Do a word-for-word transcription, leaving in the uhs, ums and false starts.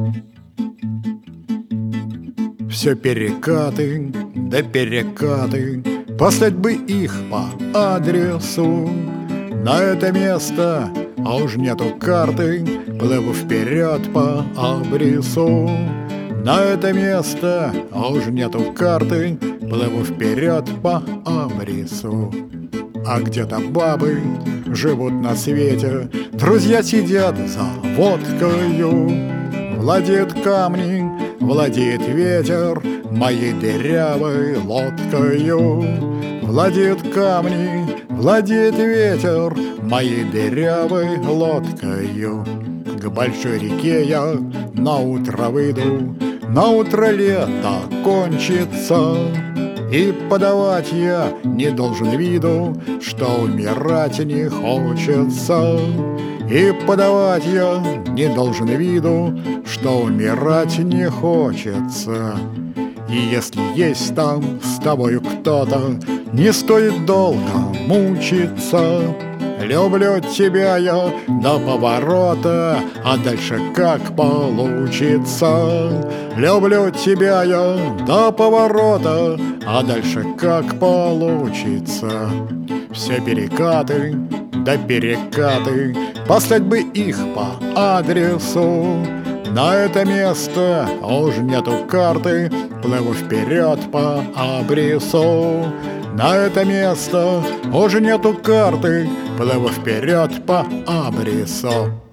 Все перекаты, да перекаты, послать бы их по адресу. На это место, а уж нету карты, плыву вперед по абрису. На это место, а уж нету карты, плыву вперед по абрису. А где-то бабы живут на свете, друзья сидят за водкою. Владеет камни, владеет ветер моей дырявой лодкою. Владеет камни, владеет ветер моей дырявой лодкою. К большой реке я на утро выйду, на утро лето кончится, и подавать я не должен виду, что умирать не хочется. И подавать я не должен виду, что умирать не хочется. И если есть там с тобою кто-то, не стоит долго мучиться. Люблю тебя я до поворота, а дальше как получится. Люблю тебя я до поворота, а дальше как получится. Все перекаты, да перекаты, послать бы их по адресу. На это место уж нету карты, плыву вперед по абрису. На это место уже нету карты, плыву вперед по абрису.